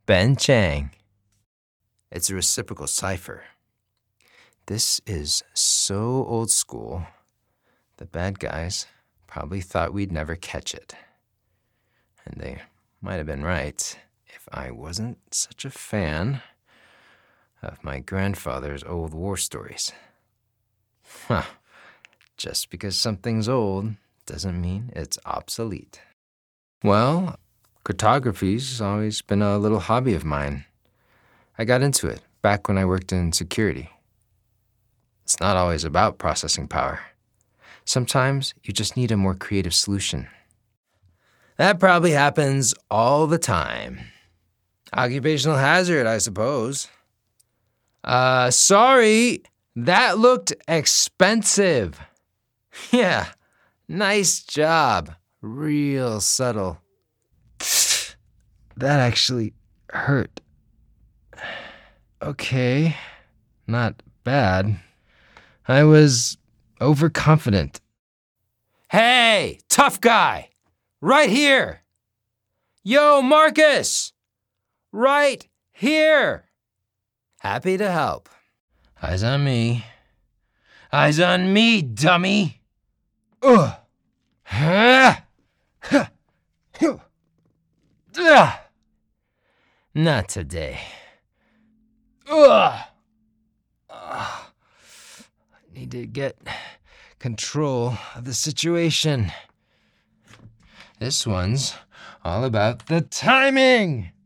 Ben Chang. It's a reciprocal cipher. This is so old school, the bad guys probably thought we'd never catch it. And they might have been right if I wasn't such a fan of my grandfather's old war stories. Huh. Just because something's old doesn't mean it's obsolete. Well, cryptography's always been a little hobby of mine. I got into it back when I worked in security. It's not always about processing power. Sometimes you just need a more creative solution. That probably happens all the time. Occupational hazard, I suppose. Sorry, that looked expensive. Yeah, nice job. Real subtle. That actually hurt. Okay, not bad. I was overconfident. Hey, tough guy! Right here! Yo, Marcus! Right here! Happy to help. Eyes on me. Eyes on me, dummy! Ugh! Not today. Ugh! I need to get control of the situation. This one's all about the timing.